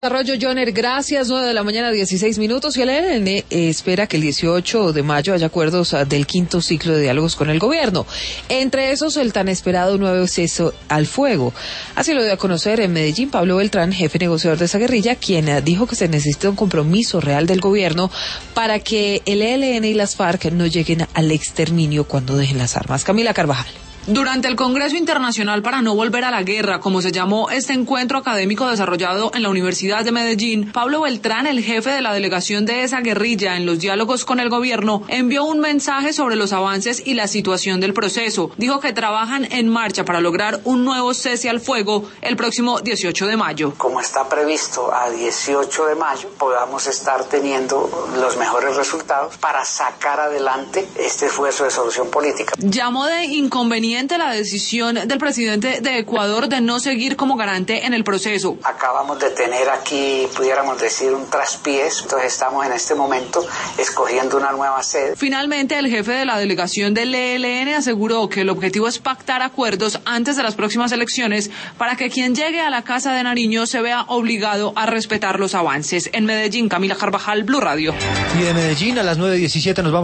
Desarrollo, Joner, gracias. 9:16 a.m. y el ELN espera que el 18 de mayo haya acuerdos del quinto ciclo de diálogos con el gobierno. Entre esos, el tan esperado nuevo cese al fuego. Así lo dio a conocer en Medellín Pablo Beltrán, jefe negociador de esa guerrilla, quien dijo que se necesita un compromiso real del gobierno para que el ELN y las FARC no lleguen al exterminio cuando dejen las armas. Camila Carvajal. Durante el Congreso Internacional para no volver a la guerra, como se llamó este encuentro académico desarrollado en la Universidad de Medellín, Pablo Beltrán, el jefe de la delegación de esa guerrilla en los diálogos con el gobierno, envió un mensaje sobre los avances y la situación del proceso. Dijo que trabajan en marcha para lograr un nuevo cese al fuego el próximo 18 de mayo. Como está previsto a 18 de mayo, podamos estar teniendo los mejores resultados para sacar adelante este esfuerzo de solución política. Llamó de inconveniente la decisión del presidente de Ecuador de no seguir como garante en el proceso. Acabamos de tener aquí, pudiéramos decir, un traspiés, entonces estamos en este momento escogiendo una nueva sede. Finalmente, el jefe de la delegación del ELN aseguró que el objetivo es pactar acuerdos antes de las próximas elecciones para que quien llegue a la Casa de Nariño se vea obligado a respetar los avances. En Medellín, Camila Carvajal, Blue Radio. Y de Medellín a las 9:17 nos vamos.